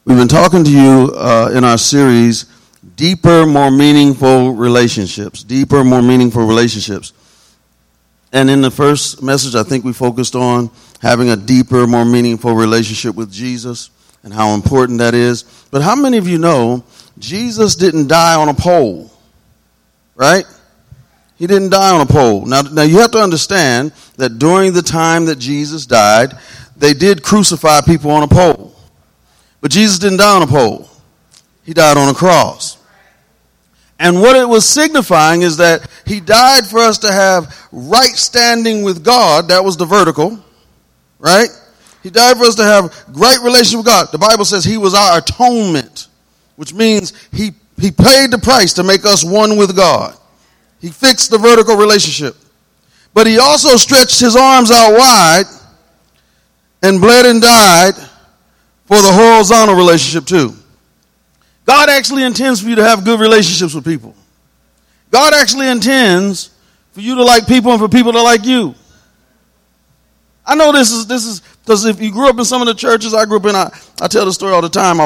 We've been talking to you in our series, Deeper, More Meaningful Relationships. Deeper, More Meaningful Relationships. And in the first message, I think we focused on having a deeper, more meaningful relationship with Jesus and how important that is. But how many of you know Jesus didn't die on a pole, right? He didn't die on a pole. Now you have to understand that during the time that Jesus died, they did crucify people on a pole. But Jesus didn't die on a pole. He died on a cross. And what it was signifying is that he died for us to have right standing with God. That was the vertical, right? He died for us to have right relationship with God. The Bible says he was our atonement, which means he paid the price to make us one with God. He fixed the vertical relationship. But he also stretched his arms out wide and bled and died for the horizontal relationship too. God actually intends for you to have good relationships with people. God actually intends for you to like people and for people to like you. I know this is because if you grew up in some of the churches I grew up in, I tell the story all the time. I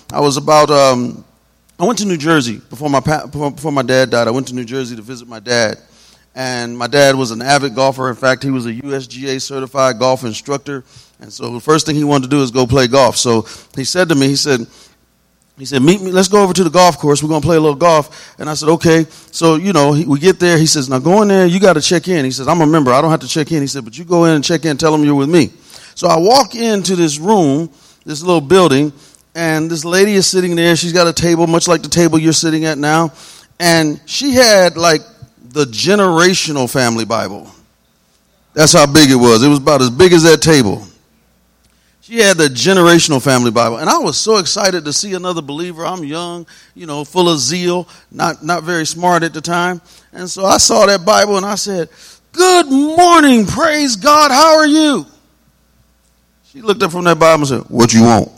went to New Jersey before my dad died. I went to New Jersey to visit my dad. And my dad was an avid golfer. In fact, he was a USGA certified golf instructor. And so the first thing he wanted to do is go play golf. So he said to me, he said, meet me, let's go over to the golf course. We're going to play a little golf. And I said, okay. So, we get there. He says, now go in there. You got to check in. He says, I'm a member. I don't have to check in. He said, but you go in and check in. Tell them you're with me. So I walk into this room, this little building, and this lady is sitting there. She's got a table, much like the table you're sitting at now. And she had like the generational family Bible. That's how big it was. It was about as big as that table. She had the generational family Bible. And I was so excited to see another believer. I'm young, full of zeal, not very smart at the time. And so I saw that Bible and I said, good morning, praise God, how are you? She looked up from that Bible and said, what you want?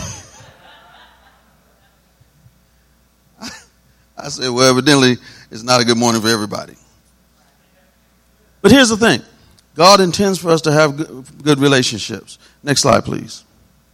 I said, well, evidently, it's not a good morning for everybody. But here's the thing. God intends for us to have good relationships. Next slide, please.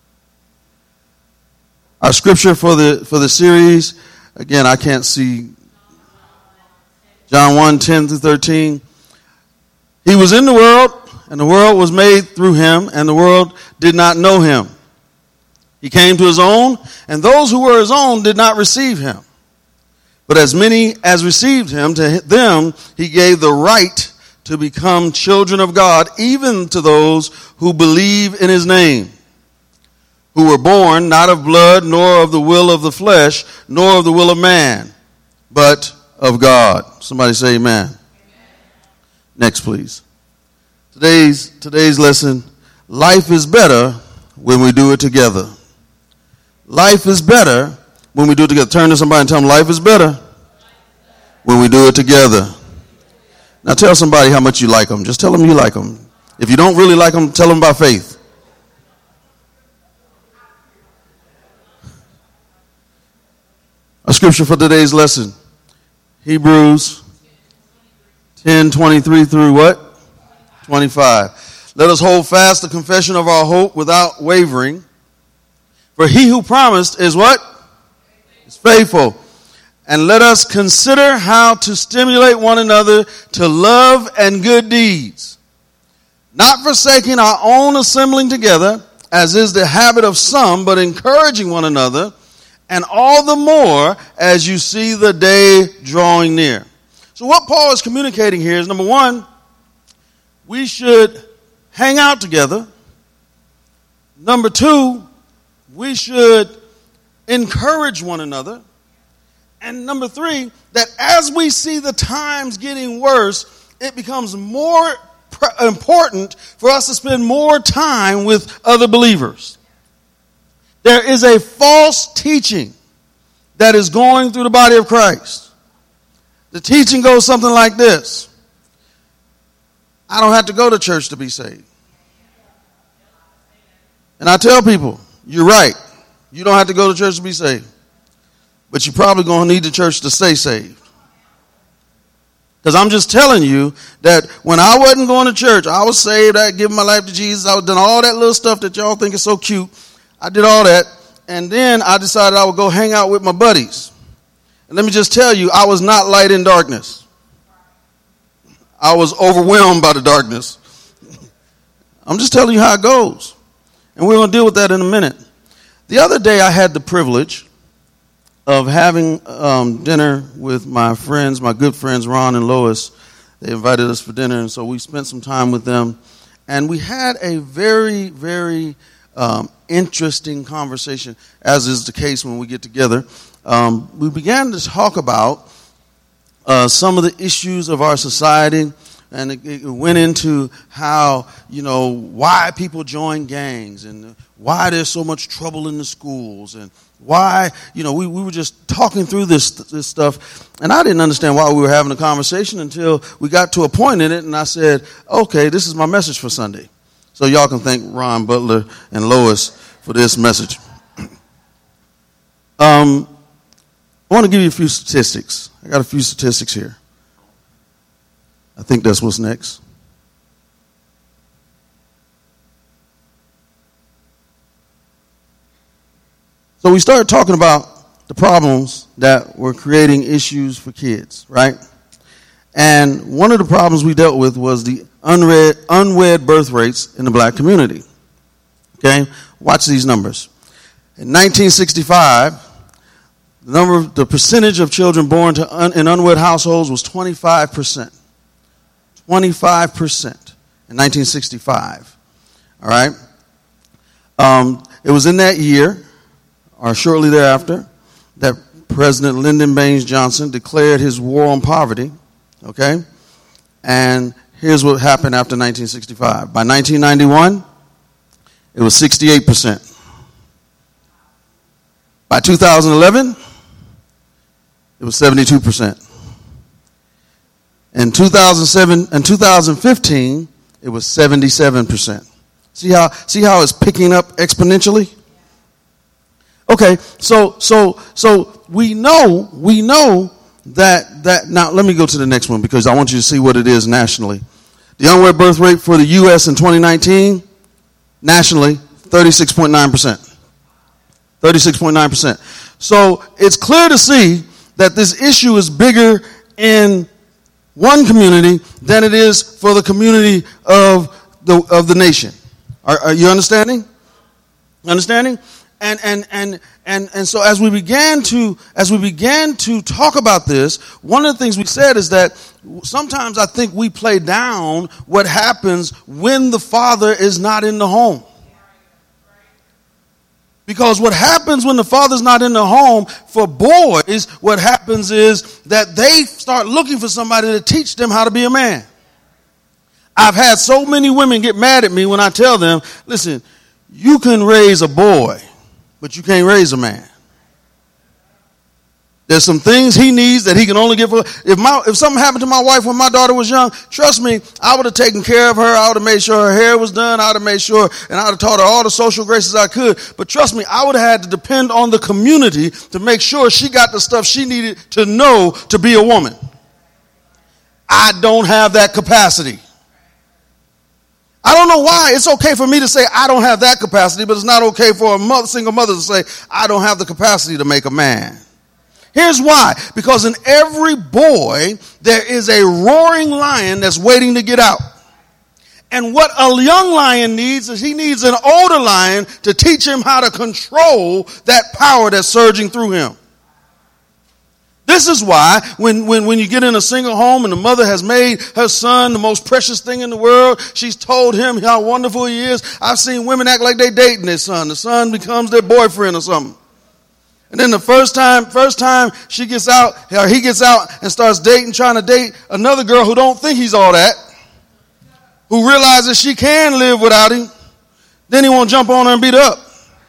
Our scripture for the series, again, I can't see. John 1:10-13. He was in the world, and the world was made through him, and the world did not know him. He came to his own, and those who were his own did not receive him. But as many as received him, to them he gave the right to become children of God, even to those who believe in his name, who were born not of blood, nor of the will of the flesh, nor of the will of man, but of God. Somebody say amen. Amen. Next, please. Today's lesson, life is better when we do it together. Life is better when we do it together. Turn to somebody and tell them life is better when we do it together. Now tell somebody how much you like them. Just tell them you like them. If you don't really like them, tell them by faith. Our scripture for today's lesson, Hebrews 10:23 through what? 25. Let us hold fast the confession of our hope without wavering. For he who promised is what? Is faithful. And let us consider how to stimulate one another to love and good deeds, not forsaking our own assembling together, as is the habit of some, but encouraging one another, and all the more as you see the day drawing near. So what Paul is communicating here is, number one, we should hang out together. Number two, we should encourage one another. And number three, that as we see the times getting worse, it becomes more important for us to spend more time with other believers. There is a false teaching that is going through the body of Christ. The teaching goes something like this. I don't have to go to church to be saved. And I tell people, you're right. You don't have to go to church to be saved. But you're probably going to need the church to stay saved. Because I'm just telling you that when I wasn't going to church, I was saved, I had given my life to Jesus, I was doing all that little stuff that y'all think is so cute. I did all that. And then I decided I would go hang out with my buddies. And let me just tell you, I was not light in darkness. I was overwhelmed by the darkness. I'm just telling you how it goes. And we're going to deal with that in a minute. The other day I had the privilege of having dinner with my friends, my good friends, Ron and Lois. They invited us for dinner, and so we spent some time with them. And we had a very, very interesting conversation, as is the case when we get together. We began to talk about some of the issues of our society, and it went into how, why people join gangs and why there's so much trouble in the schools and why, we were just talking through this stuff, and I didn't understand why we were having a conversation until we got to a point in it, and I said, okay, this is my message for Sunday. So y'all can thank Ron Butler and Lois for this message. I want to give you a few statistics. I got a few statistics here. I think that's what's next. So we started talking about the problems that were creating issues for kids, right? And one of the problems we dealt with was the unwed birth rates in the black community. Okay? Watch these numbers. In 1965, the percentage of children born in unwed households was 25%. 25% in 1965. All right? It was in that year, or shortly thereafter, that President Lyndon Baines Johnson declared his war on poverty. Okay? And here's what happened after 1965. By 1991, it was 68%. By 2011, it was 72%. In 2007 and 2015, it was 77%. See how it's picking up exponentially? Okay, so we know that now let me go to the next one because I want you to see what it is nationally. The unwed birth rate for the U.S. in 2019, nationally, 36.9%. 36.9%. So it's clear to see that this issue is bigger in one community than it is for the community of the nation. Are you understanding? Understanding? And so as we began to talk about this, one of the things we said is that sometimes I think we play down what happens when the father is not in the home. Because what happens when the father's not in the home for boys, what happens is that they start looking for somebody to teach them how to be a man. I've had so many women get mad at me when I tell them, listen, you can raise a boy, but you can't raise a man. There's some things he needs that he can only get for. If something happened to my wife when my daughter was young, trust me, I would have taken care of her. I would have made sure her hair was done. I would have made sure, and I would have taught her all the social graces I could. But trust me, I would have had to depend on the community to make sure she got the stuff she needed to know to be a woman. I don't have that capacity. I don't know why. It's okay for me to say I don't have that capacity, but it's not okay for a single mother to say I don't have the capacity to make a man. Here's why. Because in every boy, there is a roaring lion that's waiting to get out. And what a young lion needs is he needs an older lion to teach him how to control that power that's surging through him. This is why when you get in a single home and the mother has made her son the most precious thing in the world, she's told him how wonderful he is. I've seen women act like they're dating their son. The son becomes their boyfriend or something. And then the first time she gets out, or he gets out and starts trying to date another girl who don't think he's all that, who realizes she can live without him, then he won't jump on her and beat her up.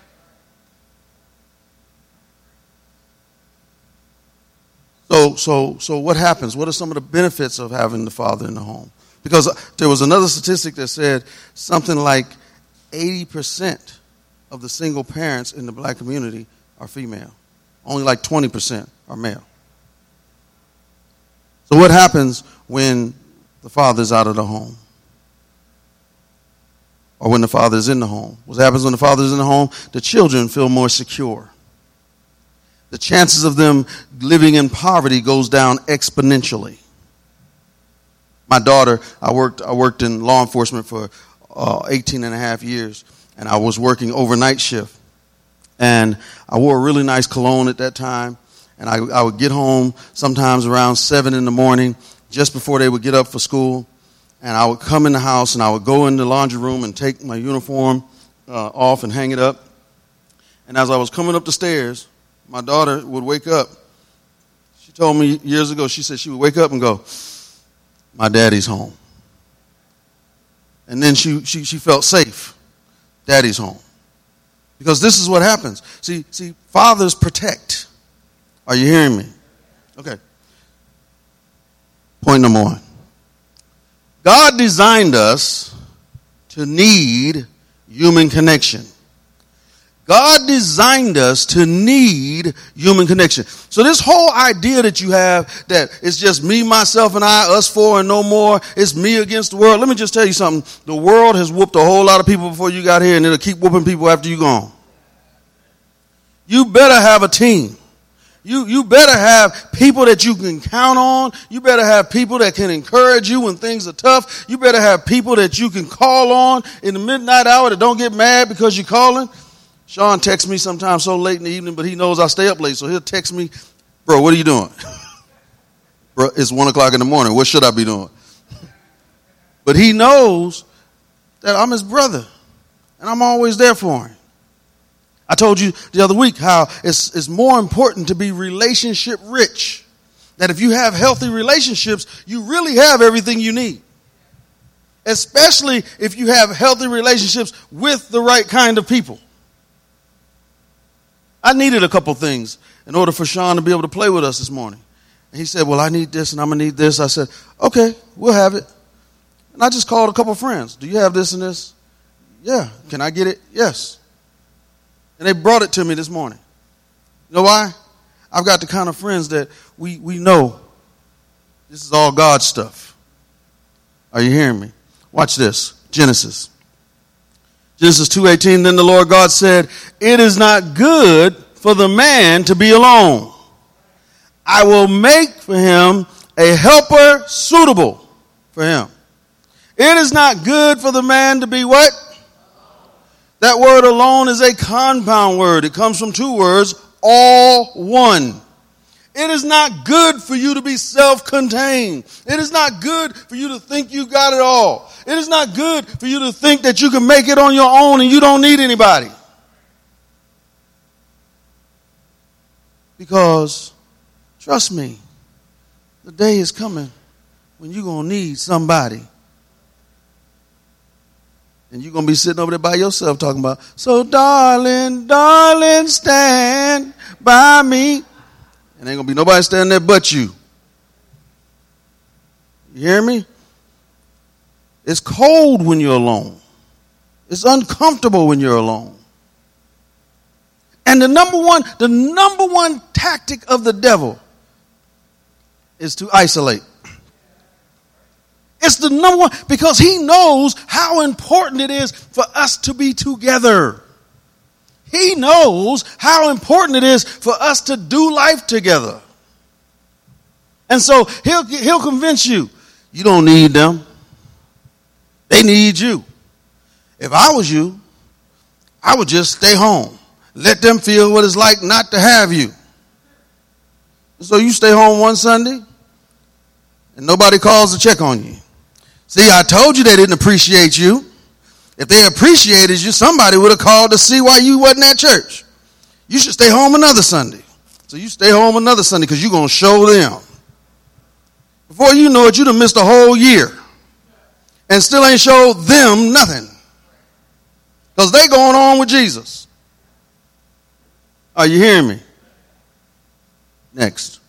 So what happens? What are some of the benefits of having the father in the home? Because there was another statistic that said something like 80% of the single parents in the black community are female. Only like 20% are male. So what happens when the father's out of the home? or when the father is in the home. What happens when the father is in the home? The children feel more secure. The chances of them living in poverty goes down exponentially. My daughter, I worked in law enforcement for 18 and a half years, and I was working overnight shift. And I wore a really nice cologne at that time, and I would get home sometimes around 7 in the morning, just before they would get up for school. And I would come in the house, and I would go in the laundry room and take my uniform off and hang it up. And as I was coming up the stairs, my daughter would wake up. She told me years ago, she said she would wake up and go, "My daddy's home." And then she felt safe. Daddy's home. Because this is what happens. See, fathers protect. Are you hearing me? Okay. Point number 1. God designed us to need human connection. God designed us to need human connection. So this whole idea that you have that it's just me, myself, and I, us four and no more, it's me against the world. Let me just tell you something. The world has whooped a whole lot of people before you got here, and it'll keep whooping people after you're gone. You better have a team. You better have people that you can count on. You better have people that can encourage you when things are tough. You better have people that you can call on in the midnight hour that don't get mad because you're calling. Sean texts me sometimes so late in the evening, but he knows I stay up late, so he'll text me, "Bro, what are you doing?" "Bro, it's 1 o'clock in the morning. What should I be doing?" But he knows that I'm his brother, and I'm always there for him. I told you the other week how it's more important to be relationship rich. That if you have healthy relationships, you really have everything you need. Especially if you have healthy relationships with the right kind of people. I needed a couple things in order for Sean to be able to play with us this morning. And he said, "Well, I need this and I'm going to need this." I said, "Okay, we'll have it." And I just called a couple friends. "Do you have this and this?" "Yeah." "Can I get it?" "Yes." And they brought it to me this morning. You know why? I've got the kind of friends that we know this is all God stuff. Are you hearing me? Watch this. Genesis 2:18, then the Lord God said, "It is not good for the man to be alone. I will make for him a helper suitable for him." It is not good for the man to be what? That word alone is a compound word. It comes from 2 words, all one. It is not good for you to be self-contained. It is not good for you to think you got it all. It is not good for you to think that you can make it on your own and you don't need anybody. Because, trust me, the day is coming when you're going to need somebody. And you're going to be sitting over there by yourself talking about, "So darling, darling, stand by me." And ain't going to be nobody standing there but you. You hear me? It's cold when you're alone. It's uncomfortable when you're alone. And the number one tactic of the devil is to isolate. It's the number one, because he knows how important it is for us to be together. He knows how important it is for us to do life together. And so he'll convince you, you don't need them. They need you. If I was you, I would just stay home. Let them feel what it's like not to have you. So you stay home one Sunday and nobody calls to check on you. See, I told you they didn't appreciate you. If they appreciated you, somebody would have called to see why you wasn't at church. You should stay home another Sunday. So you stay home another Sunday because you're going to show them. Before you know it, you'd have missed a whole year and still ain't showed them nothing because they going on with Jesus. Are you hearing me? Next.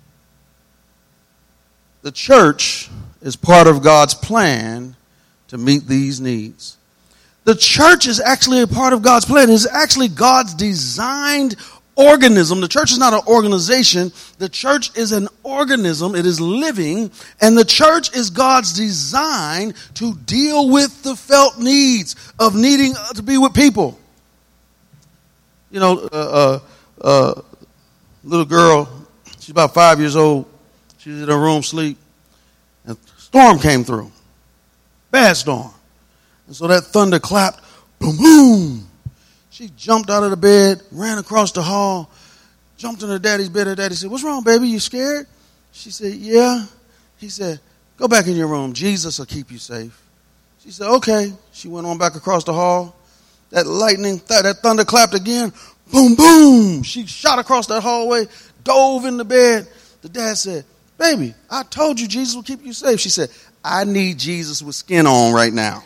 The church is part of God's plan to meet these needs. The church is actually a part of God's plan. It's actually God's designed organism. The church is not an organization. The church is an organism. It is living. And the church is God's design to deal with the felt needs of needing to be with people. You know, little girl, she's about 5 years old. She was in her room asleep. And a storm came through. Bad storm. And so that thunder clapped. Boom, boom. She jumped out of the bed, ran across the hall, jumped in her daddy's bed. Her daddy said, "What's wrong, baby? You scared?" She said, "Yeah." He said, "Go back in your room. Jesus will keep you safe." She said, "Okay." She went on back across the hall. That that thunder clapped again. Boom, boom. She shot across that hallway, dove in the bed. The dad said, "Baby, I told you Jesus will keep you safe." She said, "I need Jesus with skin on right now."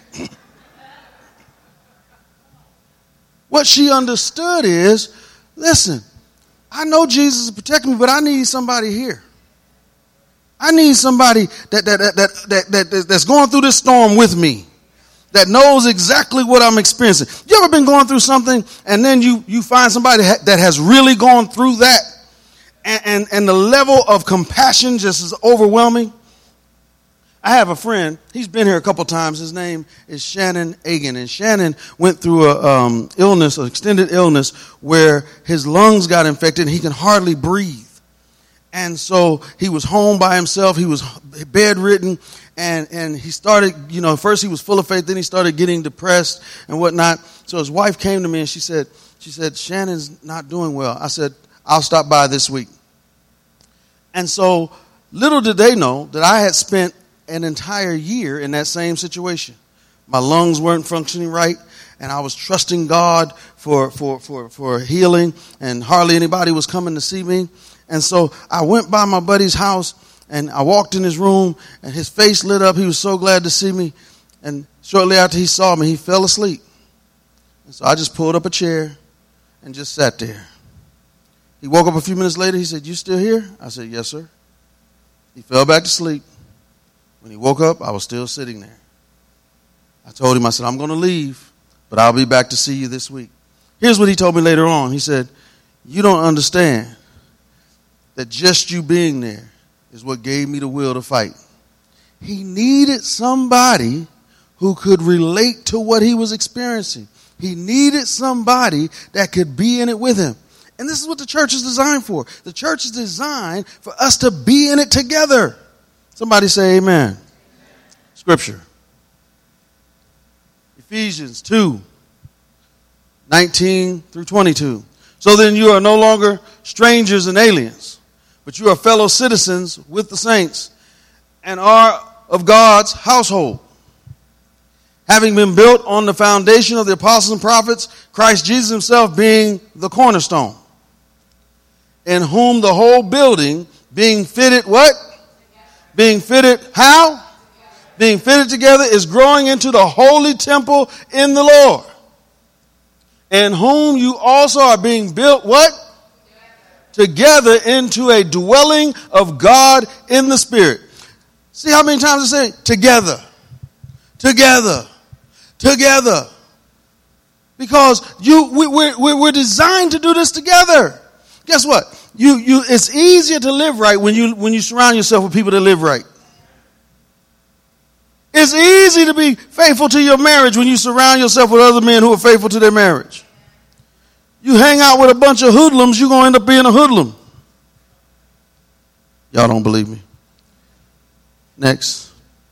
What she understood is, listen, I know Jesus is protecting me, but I need somebody here. I need somebody that's going through this storm with me, that knows exactly what I'm experiencing. You ever been going through something and then you find somebody that has really gone through that, and the level of compassion just is overwhelming? I have a friend. He's been here a couple times. His name is Shannon Agan. And Shannon went through an extended illness where his lungs got infected and he can hardly breathe. And so he was home by himself. He was bedridden. And he started, first he was full of faith. Then he started getting depressed and whatnot. So his wife came to me and she said, "Shannon's not doing well." I said, "I'll stop by this week." And so little did they know that I had spent an entire year in that same situation. My lungs weren't functioning right, and I was trusting God for healing, and hardly anybody was coming to see me. And so I went by my buddy's house, and I walked in his room, and his face lit up. He was so glad to see me. And shortly after he saw me, he fell asleep. And so I just pulled up a chair and just sat there. He woke up a few minutes later. He said, "You still here?" I said, "Yes, sir." He fell back to sleep. When he woke up, I was still sitting there. I told him, I said, "I'm going to leave, but I'll be back to see you this week." Here's what he told me later on. He said, "You don't understand that just you being there is what gave me the will to fight." He needed somebody who could relate to what he was experiencing. He needed somebody that could be in it with him. And this is what the church is designed for. The church is designed for us to be in it together. Somebody say amen. Scripture. Ephesians 2:19 through 22. "So then you are no longer strangers and aliens, but you are fellow citizens with the saints and are of God's household, having been built on the foundation of the apostles and prophets, Christ Jesus himself being the cornerstone, in whom the whole building being fitted" what? Being fitted how? Being fitted together is growing into the holy temple in the Lord, in whom you also are being built what? Together into a dwelling of God in the Spirit. See how many times I say together, together, together. Because we're designed to do this together. Guess what? It's easier to live right when you surround yourself with people that live right. It's easy to be faithful to your marriage when you surround yourself with other men who are faithful to their marriage. You hang out with a bunch of hoodlums, you're going to end up being a hoodlum. Y'all don't believe me. Next.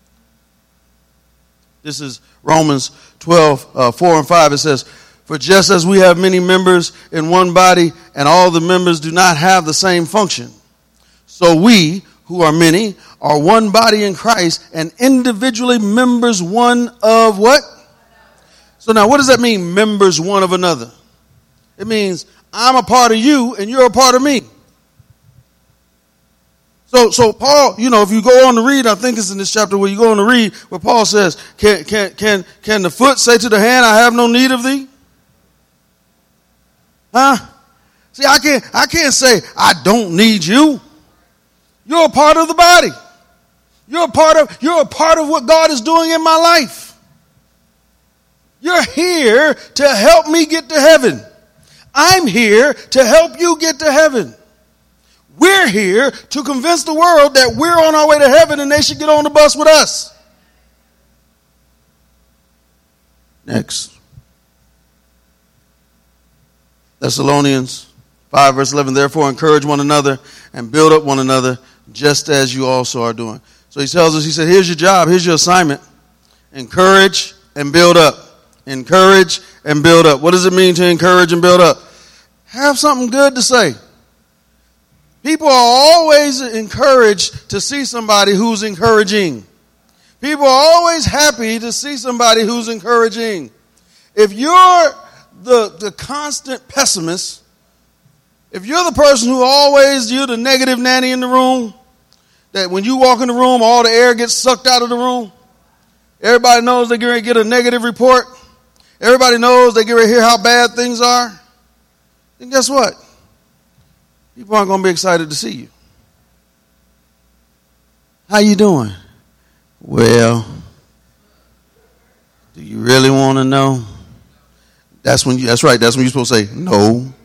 This is Romans 12:4-5. It says, "For just as we have many members in one body, and all the members do not have the same function, so we, who are many, are one body in Christ, and individually members one of" what? So now what does that mean, members one of another? It means I'm a part of you and you're a part of me. So Paul, if you go on to read, I think it's in this chapter where you go on to read, where Paul says, can the foot say to the hand, "I have no need of thee"? Huh? See, I can't say I don't need you. You're a part of the body. You're a part of what God is doing in my life. You're here to help me get to heaven. I'm here to help you get to heaven. We're here to convince the world that we're on our way to heaven and they should get on the bus with us. Next. Thessalonians 5 verse 11, therefore encourage one another and build up one another just as you also are doing. So he tells us, he said, here's your job, here's your assignment. Encourage and build up. Encourage and build up. What does it mean to encourage and build up? Have something good to say. People are always encouraged to see somebody who's encouraging. People are always happy to see somebody who's encouraging. If you're the constant pessimist, if you're the person who always, you're the negative nanny in the room, that when you walk in the room, all the air gets sucked out of the room, everybody knows they're going to get a negative report, everybody knows they're going to hear how bad things are, then guess what? People aren't going to be excited to see you. How you doing? Well, do you really want to know? That's right. That's when you're supposed to say no.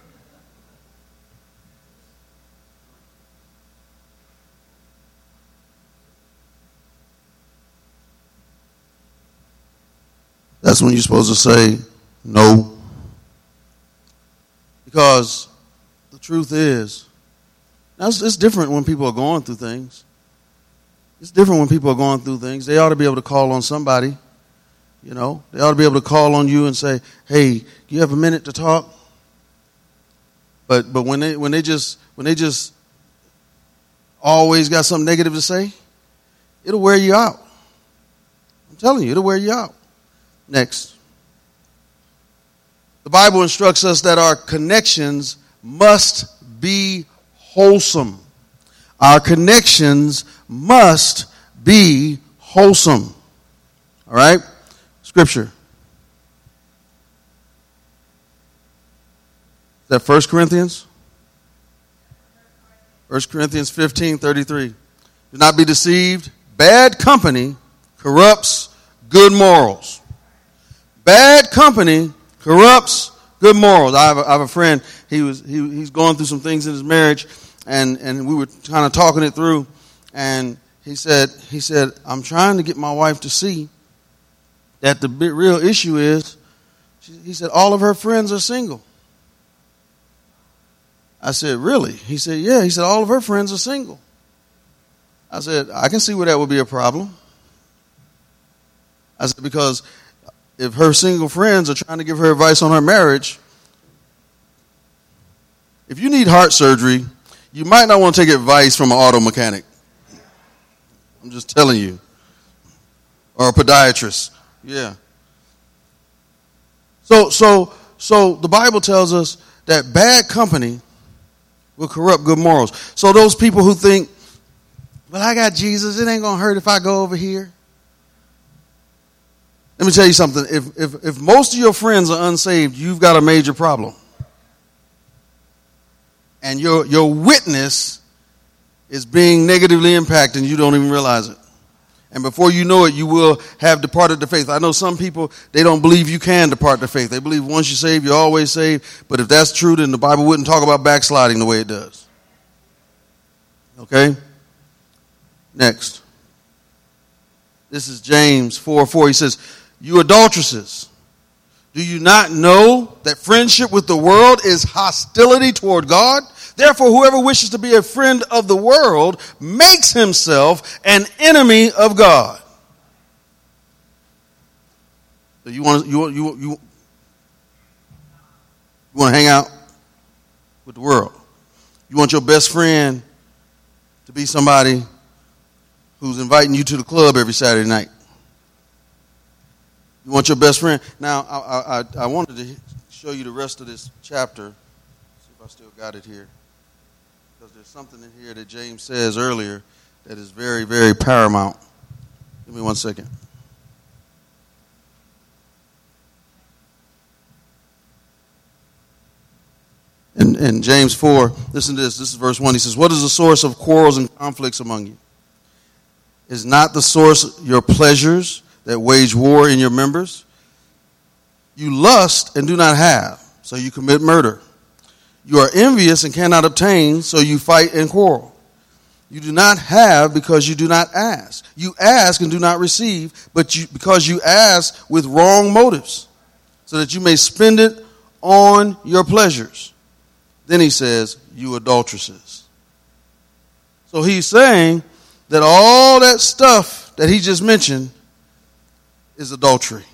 That's when you're supposed to say no. Because the truth is, now it's different when people are going through things. It's different when people are going through things. They ought to be able to call on somebody. You know, they ought to be able to call on you and say, hey, do you have a minute to talk? But when they just always got something negative to say, it'll wear you out. I'm telling you, it'll wear you out. Next. The Bible instructs us that our connections must be wholesome. Our connections must be wholesome. All right? Scripture. Is that 1 Corinthians? 1 Corinthians 15:33. Do not be deceived. Bad company corrupts good morals. Bad company corrupts good morals. I have a friend. He's going through some things in his marriage, and we were kind of talking it through. And he said, I'm trying to get my wife to see that the real issue is, he said, all of her friends are single. I said, really? He said, yeah. He said, all of her friends are single. I said, I can see where that would be a problem. I said, because if her single friends are trying to give her advice on her marriage, if you need heart surgery, you might not want to take advice from an auto mechanic. I'm just telling you. Or a podiatrist. Yeah. So the Bible tells us that bad company will corrupt good morals. So those people who think, well, I got Jesus, it ain't going to hurt if I go over here. Let me tell you something. If most of your friends are unsaved, you've got a major problem. And your witness is being negatively impacted and you don't even realize it. And before you know it, you will have departed the faith. I know some people, they don't believe you can depart the faith. They believe once you're saved, you're always saved. But if that's true, then the Bible wouldn't talk about backsliding the way it does. Okay? Next. This is James 4:4. He says, you adulteresses, do you not know that friendship with the world is hostility toward God? Therefore, whoever wishes to be a friend of the world makes himself an enemy of God. So you want to hang out with the world. You want your best friend to be somebody who's inviting you to the club every Saturday night. You want your best friend. Now, I wanted to show you the rest of this chapter. See if I still got it here. Because there's something in here that James says earlier that is very, very paramount. Give me 1 second. In James 4, listen to this. This is verse 1. He says, what is the source of quarrels and conflicts among you? Is not the source your pleasures that wage war in your members? You lust and do not have. so you commit murder. You are envious and cannot obtain, so you fight and quarrel. You do not have because you do not ask. You ask and do not receive, because you ask with wrong motives, so that you may spend it on your pleasures. Then he says, you adulteresses. So he's saying that all that stuff that he just mentioned is adultery.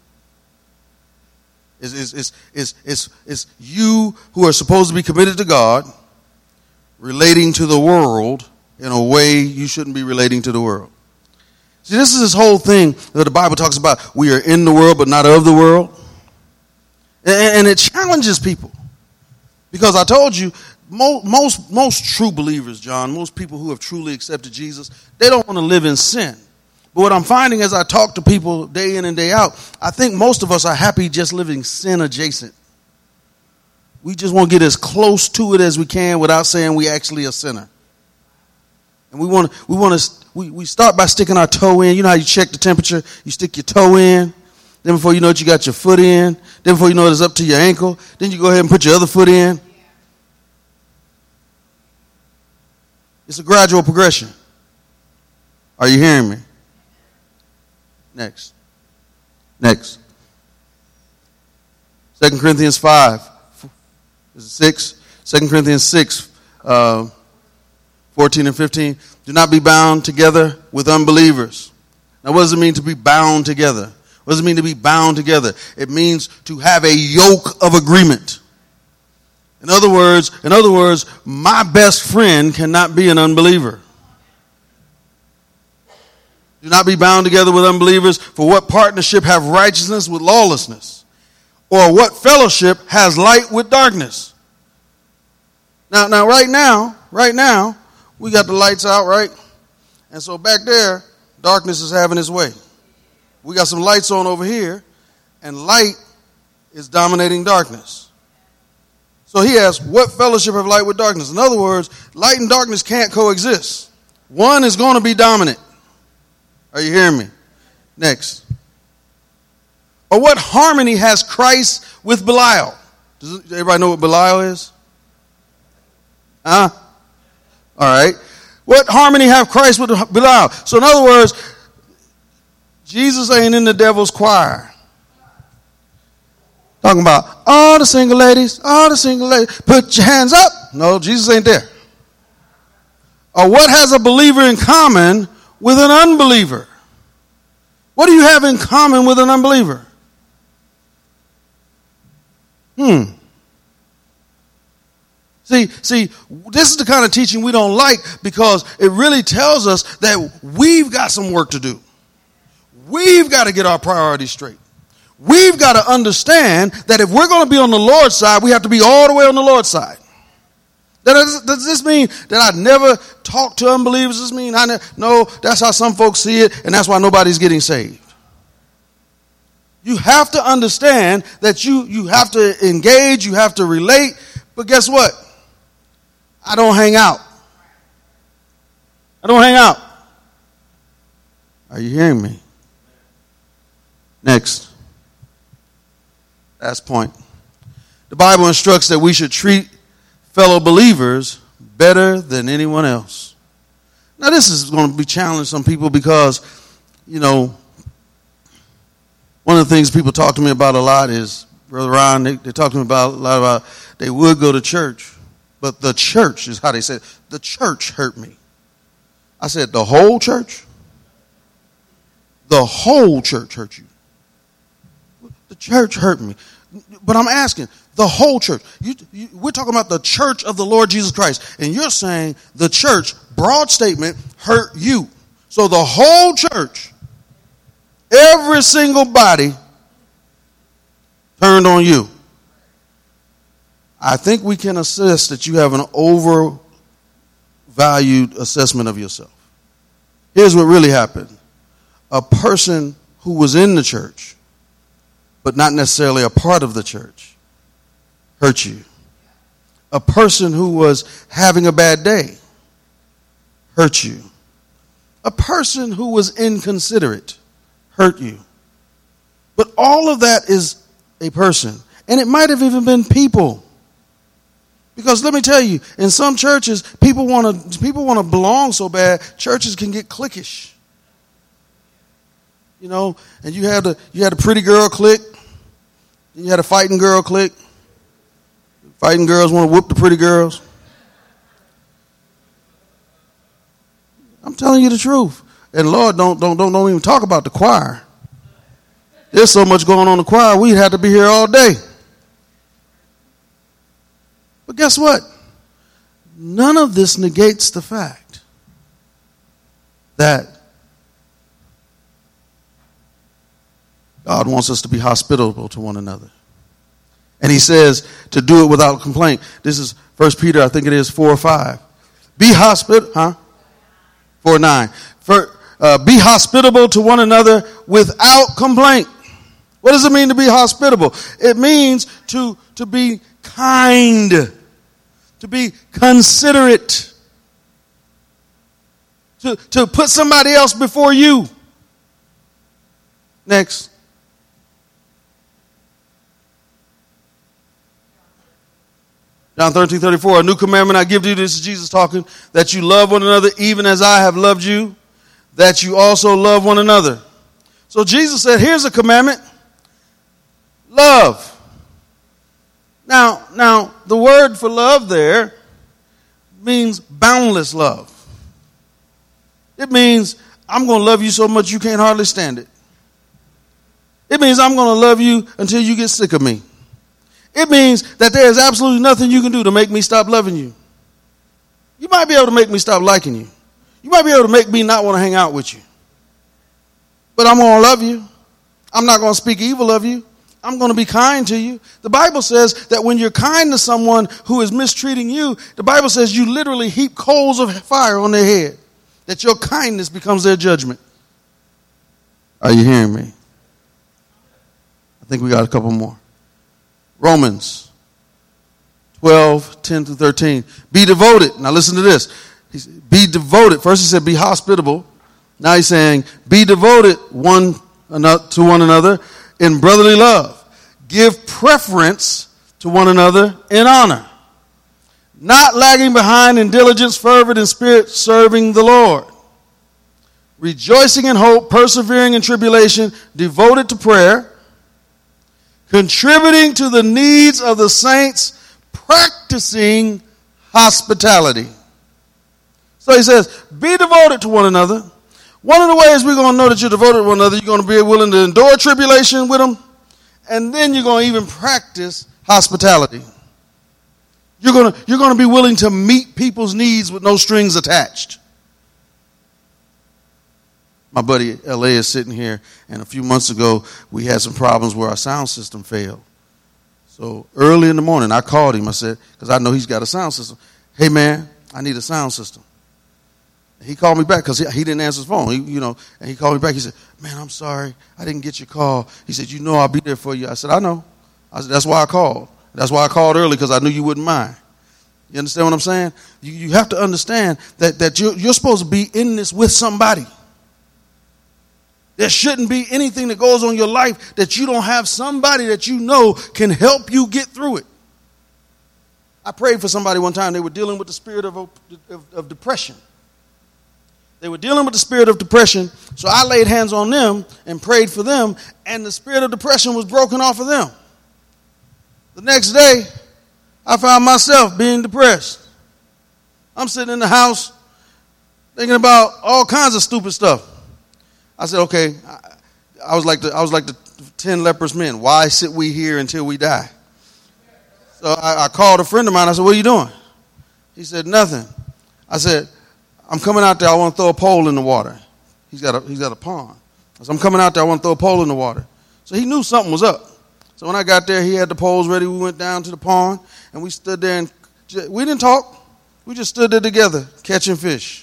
It's you who are supposed to be committed to God relating to the world in a way you shouldn't be relating to the world. See, this is this whole thing that the Bible talks about. We are in the world, but not of the world. And it challenges people. Because I told you, most true believers, John, most people who have truly accepted Jesus, they don't want to live in sin. But what I'm finding as I talk to people day in and day out, I think most of us are happy just living sin adjacent. We just want to get as close to it as we can without saying we actually a sinner. And we start by sticking our toe in. You know how you check the temperature? You stick your toe in. Then before you know it, you got your foot in. Then before you know it, it's up to your ankle. Then you go ahead and put your other foot in. It's a gradual progression. Are you hearing me? Next. 2 Corinthians 5. Is it 6? 2 Corinthians 6, 14 and 15. Do not be bound together with unbelievers. Now, what does it mean to be bound together? What does it mean to be bound together? It means to have a yoke of agreement. In other words, my best friend cannot be an unbeliever. Do not be bound together with unbelievers, for what partnership have righteousness with lawlessness? Or what fellowship has light with darkness? Now, right now, we got the lights out, right? And so back there, darkness is having its way. We got some lights on over here, and light is dominating darkness. So he asks, what fellowship have light with darkness? In other words, light and darkness can't coexist. One is going to be dominant. Are you hearing me? Next. Or what harmony has Christ with Belial? Does everybody know what Belial is? All right. What harmony have Christ with Belial? So in other words, Jesus ain't in the devil's choir. Talking about all the single ladies, put your hands up. No, Jesus ain't there. Or what has a believer in common with an unbeliever? What do you have in common with an unbeliever? See, this is the kind of teaching we don't like because it really tells us that we've got some work to do. We've got to get our priorities straight. We've got to understand that if we're going to be on the Lord's side, we have to be all the way on the Lord's side. Does this mean that I never talk to unbelievers? Does this mean no, that's how some folks see it, and that's why nobody's getting saved. You have to understand that you have to engage, you have to relate, but guess what? I don't hang out. Are you hearing me? Next. Last point. The Bible instructs that we should treat fellow believers better than anyone else. Now, this is going to be challenging some people because, one of the things people talk to me about a lot is, Brother Ron, they talk to me a lot about they would go to church, but the church is how they said, the church hurt me. I said, the whole church? The whole church hurt you. The church hurt me. But I'm asking, the whole church. We're talking about the church of the Lord Jesus Christ. And you're saying the church, broad statement, hurt you. So the whole church, every single body turned on you. I think we can assess that you have an overvalued assessment of yourself. Here's what really happened. A person who was in the church, but not necessarily a part of the church, hurt you. A person who was having a bad day hurt you. A person who was inconsiderate hurt you. But all of that is a person. And it might have even been people. Because let me tell you, in some churches, people want to belong so bad, churches can get cliquish. You know, and you had a pretty girl clique, then you had a fighting girl clique. Fighting girls want to whoop the pretty girls. I'm telling you the truth. And Lord, don't even talk about the choir. There's so much going on in the choir, we'd have to be here all day. But guess what? None of this negates the fact that God wants us to be hospitable to one another. And he says to do it without complaint. This is 1 Peter, I think it is 4:5. Be hospitable, 4:9. Be hospitable to one another without complaint. What does it mean to be hospitable? It means to be kind, to be considerate, to put somebody else before you. Next. John 13:34, a new commandment I give to you, this is Jesus talking, that you love one another even as I have loved you, that you also love one another. So Jesus said, here's a commandment, love. Now, the word for love there means boundless love. It means I'm going to love you so much you can't hardly stand it. It means I'm going to love you until you get sick of me. It means that there is absolutely nothing you can do to make me stop loving you. You might be able to make me stop liking you. You might be able to make me not want to hang out with you. But I'm going to love you. I'm not going to speak evil of you. I'm going to be kind to you. The Bible says that when you're kind to someone who is mistreating you, the Bible says you literally heap coals of fire on their head. That your kindness becomes their judgment. Are you hearing me? I think we got a couple more. Romans 12:10-13. Be devoted. Now listen to this. Be devoted. First he said be hospitable. Now he's saying be devoted to one another in brotherly love. Give preference to one another in honor. Not lagging behind in diligence, fervent in spirit, serving the Lord. Rejoicing in hope, persevering in tribulation, devoted to prayer. Contributing to the needs of the saints, practicing hospitality. So he says, be devoted to one another. One of the ways we're going to know that you're devoted to one another, you're going to be willing to endure tribulation with them, and then you're going to even practice hospitality. You're going to be willing to meet people's needs with no strings attached. My buddy L.A. is sitting here, and a few months ago, we had some problems where our sound system failed. So early in the morning, I called him. I said, because I know he's got a sound system. Hey, man, I need a sound system. He called me back because he didn't answer his phone. And he called me back. He said, man, I'm sorry. I didn't get your call. He said, you know I'll be there for you. I said, I know. I said, that's why I called. That's why I called early, because I knew you wouldn't mind. You understand what I'm saying? You have to understand that you're supposed to be in this with somebody. There shouldn't be anything that goes on in your life that you don't have somebody that you know can help you get through it. I prayed for somebody one time. They were dealing with the spirit of depression. They were dealing with the spirit of depression. So I laid hands on them and prayed for them. And the spirit of depression was broken off of them. The next day, I found myself being depressed. I'm sitting in the house thinking about all kinds of stupid stuff. I said, okay, I was like the 10 leprous men. Why sit we here until we die? So I called a friend of mine. I said, what are you doing? He said, nothing. I said, I'm coming out there. I want to throw a pole in the water. He's got a pond. I said, I'm coming out there. I want to throw a pole in the water. So he knew something was up. So when I got there, he had the poles ready. We went down to the pond, and we stood there, and we didn't talk. We just stood there together, catching fish.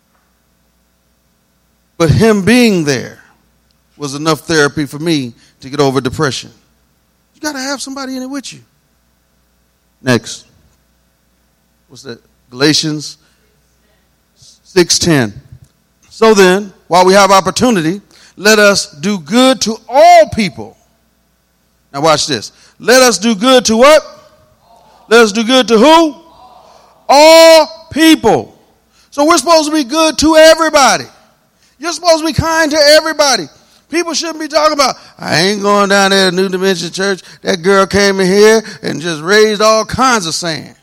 But him being there was enough therapy for me to get over depression. You got to have somebody in it with you. Next. What's that? Galatians 6:10. So then, while we have opportunity, let us do good to all people. Now watch this. Let us do good to what? Let us do good to who? All people. So we're supposed to be good to everybody. You're supposed to be kind to everybody. People shouldn't be talking about, I ain't going down there to New Dimension Church. That girl came in here and just raised all kinds of sand.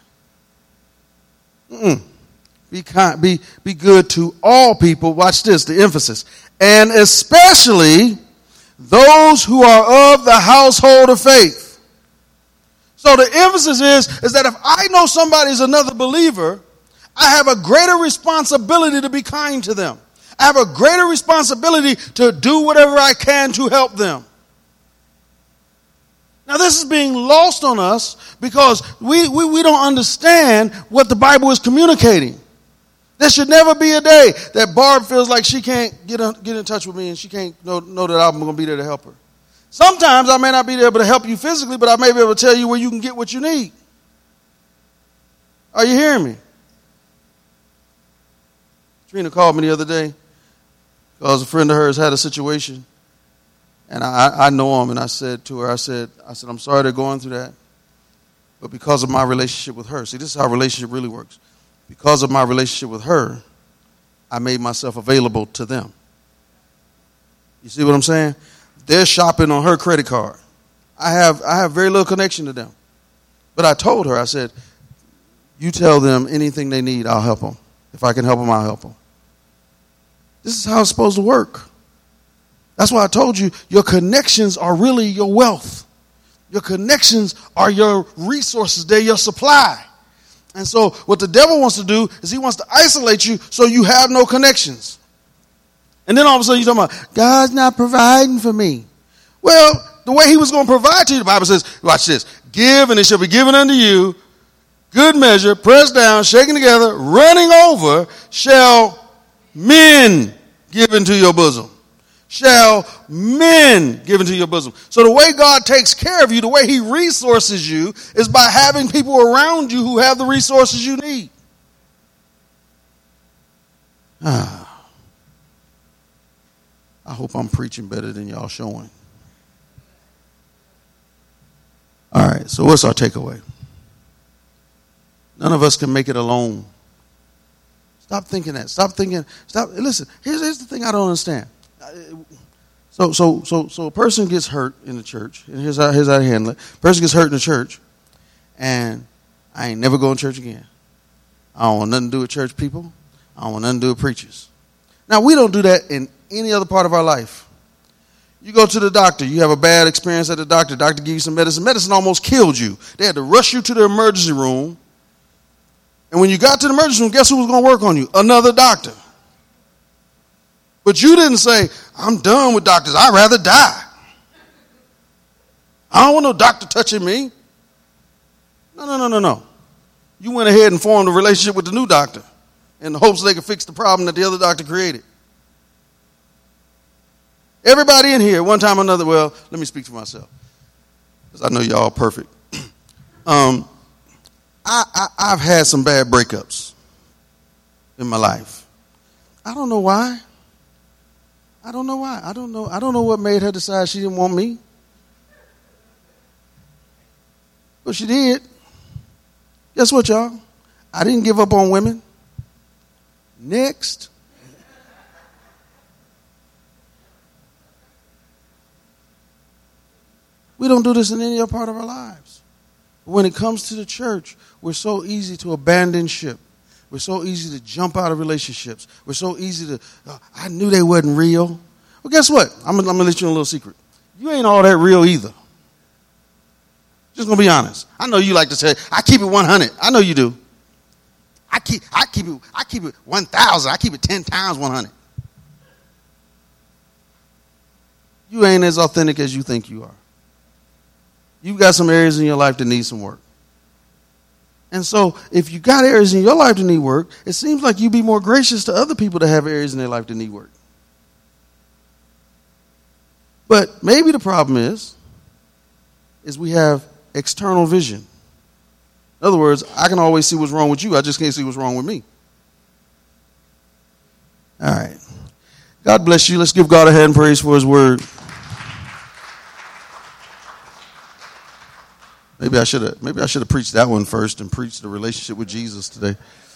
Be kind, be good to all people. Watch this, the emphasis. And especially those who are of the household of faith. So the emphasis is that if I know somebody's another believer, I have a greater responsibility to be kind to them. I have a greater responsibility to do whatever I can to help them. Now this is being lost on us because we don't understand what the Bible is communicating. There should never be a day that Barb feels like she can't get in touch with me and she can't know that I'm going to be there to help her. Sometimes I may not be able to help you physically, but I may be able to tell you where you can get what you need. Are you hearing me? Trina called me the other day because a friend of hers had a situation. And I know him, and I said to her, I said, I'm sorry they're going through that. But because of my relationship with her, see, this is how a relationship really works. Because of my relationship with her, I made myself available to them. You see what I'm saying? They're shopping on her credit card. I have very little connection to them. But I told her, I said, you tell them anything they need, I'll help them. If I can help them, I'll help them. This is how it's supposed to work. That's why I told you, your connections are really your wealth. Your connections are your resources. They're your supply. And so what the devil wants to do is he wants to isolate you so you have no connections. And then all of a sudden you're talking about, God's not providing for me. Well, the way he was going to provide to you, the Bible says, watch this, give and it shall be given unto you, good measure, pressed down, shaken together, running over, shall men give into your bosom. Shall men give into your bosom. So the way God takes care of you, the way he resources you, is by having people around you who have the resources you need. I hope I'm preaching better than y'all showing. All right, so what's our takeaway? None of us can make it alone. Stop thinking that. Listen, here's the thing I don't understand. So a person gets hurt in the church, and here's how I handle it. A person gets hurt in the church, and I ain't never going to church again. I don't want nothing to do with church people. I don't want nothing to do with preachers. Now, we don't do that in any other part of our life. You go to the doctor. You have a bad experience at the doctor. The doctor gives you some medicine. Medicine almost killed you. They had to rush you to the emergency room. And when you got to the emergency room, guess who was going to work on you? Another doctor. But you didn't say, I'm done with doctors. I'd rather die. I don't want no doctor touching me. No. You went ahead and formed a relationship with the new doctor in the hopes they could fix the problem that the other doctor created. Everybody in here, one time or another, well, let me speak for myself, because I know y'all are perfect. I've had some bad breakups in my life. I don't know why. I don't know what made her decide she didn't want me. But she did. Guess what, y'all? I didn't give up on women. Next. We don't do this in any other part of our lives. But when it comes to the church, we're so easy to abandon ship. We're so easy to jump out of relationships. We're so easy to, I knew they wasn't real. Well, guess what? I'm going to let you in a little secret. You ain't all that real either. Just going to be honest. I know you like to say, I keep it 100. I know you do. I keep it 1,000. I keep it 10 times 100. You ain't as authentic as you think you are. You've got some areas in your life that need some work. And so if you got areas in your life that need work, it seems like you'd be more gracious to other people that have areas in their life that need work. But maybe the problem is we have external vision. In other words, I can always see what's wrong with you. I just can't see what's wrong with me. All right. God bless you. Let's give God a hand praise for his word. Maybe I should have preached that one first and preached the relationship with Jesus today.